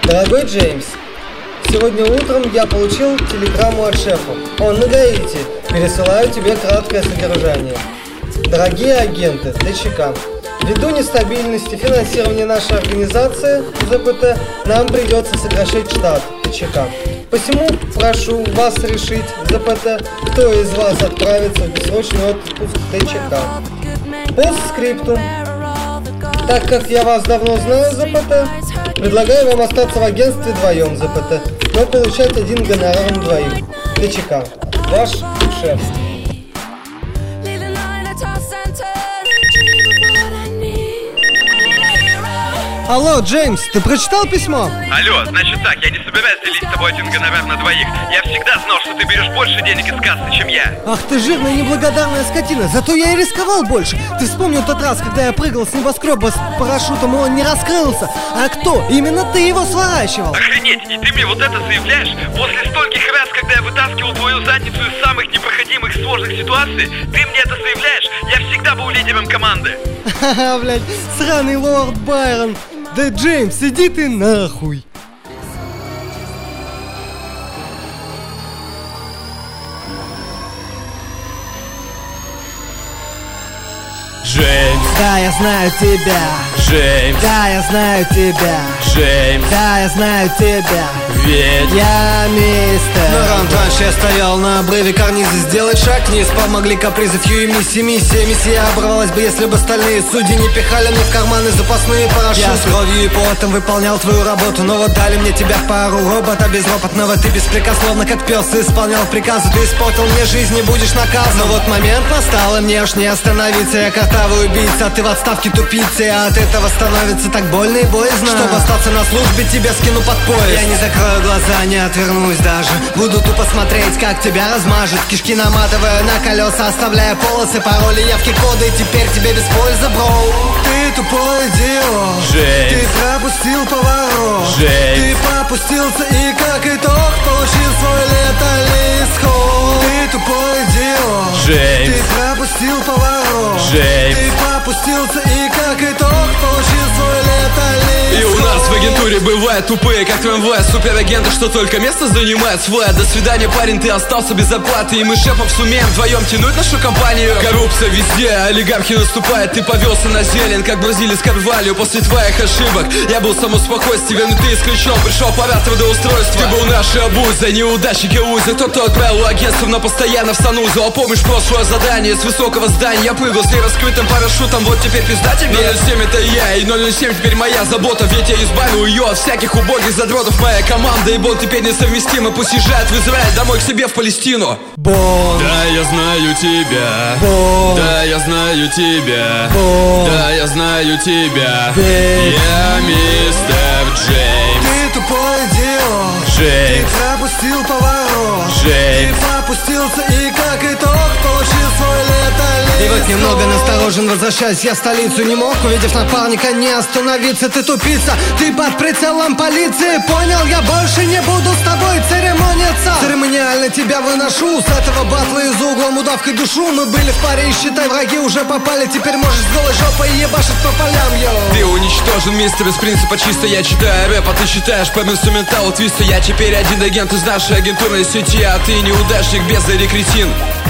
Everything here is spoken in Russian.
Дорогой Джеймс, сегодня утром я получил телеграмму от шефа. Он на Гаити. Пересылаю тебе краткое содержание. Дорогие агенты ТЧК, ввиду нестабильности финансирования нашей организации ЗПТ, нам придется сокращать штат ТЧК. Посему прошу вас решить, ЗПТ, кто из вас отправится в бессрочный отпуск ТЧК. Постскриптум. Так как я вас давно знаю, ЗПТ, предлагаю вам остаться в агентстве вдвоем, ЗПТ, но получать один гонорар на двоих. ТЧК. Ваш шеф. Алло, Джеймс, ты прочитал письмо? Алло, значит так, я не собираюсь делить с тобой один гонорар на двоих. Я всегда знал, что ты берешь больше денег из кассы, чем я. Ах ты жирная неблагодарная скотина, зато я и рисковал больше. Ты вспомнил тот раз, когда я прыгал с небоскреба с парашютом, и он не раскрылся? А кто? Именно ты его сворачивал. Охренеть, и ты мне вот это заявляешь? После стольких раз, когда я вытаскивал твою задницу из самых непроходимых сложных ситуаций, ты мне это заявляешь? Я всегда был лидером команды. Ха-ха, блядь, сраный лорд Байрон. Да, Джеймс, иди ты нахуй. Джеймс, да, я знаю тебя. Джеймс, да, я знаю тебя. Джеймс, да, я знаю тебя. Ведь я мистер. На раньше я стоял на обрыве карниза. Сделать шаг вниз помогли капризы Фью и Миссия оборвалась бы, если бы остальные судьи не пихали мне в карманы запасные парашюты. Я с кровью и потом выполнял твою работу, но вот дали мне тебя в пару. Робота безропотного, ты беспрекословно как пес исполнял приказы. Ты испортил мне жизнь, не будешь наказан. Но вот момент настал, и мне аж не остановиться. Я картавый убийца, а ты в отставке тупица. И от этого становится так больно и боязно. Чтобы остаться на службе, тебя скину под пояс. Я не закрою глаза, не отвернусь даже. Буду тупо смотреть, как тебя размажет. Кишки наматываю на колеса, оставляя полосы, пароли, явки, коды. Теперь тебе без пользы, бро. Ты тупой идиот. Джеймс, ты пропустил поворот. Джеймс, ты попустился и как итог получил свой летальный исход. Ты тупой идиот. Джеймс, ты пропустил поворот. Джеймс, ты попустился и как итог получил свой летальный исход. и у нас в агентуре бывают тупые, как ТМВ. Суперагенты, что только место занимает свое. До свидания, парень, ты остался без оплаты. И мы шефов сумеем вдвоем тянуть нашу компанию. Коррупция везде, олигархи наступают. Ты повелся на зелень, как бразилец Карвалью. После твоих ошибок я был само спокойствие, но ты исключен, пришел пора трудоустройства. Ты был нашей обузой, неудачник и узы. Тот, кто отправил агентство на постоянно в санузел. А помнишь прошлое задание с высокого здания? Я прыгал с нераскрытым парашютом, вот теперь пизда тебе. 007 это я, и 007 теперь моя забота. Ведь я избавил ее от всяких убогих задротов. Моя команда и Бонд теперь несовместимы. Пусть езжает в Израиль, домой к себе в Палестину. Бонд. Да, я знаю тебя. Бонд. Да, я знаю тебя. Бонд. Да, я знаю тебя. Ведь Я мистер Джеймс. Ты тупой идиот. Джеймс, ты пропустил поворот. Джеймс, ты попустился и как итог получил свой летальный. И вот немного насторожен, возвращаюсь я в столицу. Не мог, увидев напарника, не остановиться. Ты тупица, ты под прицелом полиции. Понял, я больше не буду с тобой церемониться. Церемониально тебя выношу с этого батла из углом удавкой душу. Мы были в паре и считай, враги уже попали. Теперь можешь с голой жопой ебашить по полям, йоу. ты уничтожен, мистер, из принципа чисто. Я читаю рэп, а ты читаешь по инструменталу твиста. Я теперь один агент из нашей агентурной сети, а ты неудачник без кретин.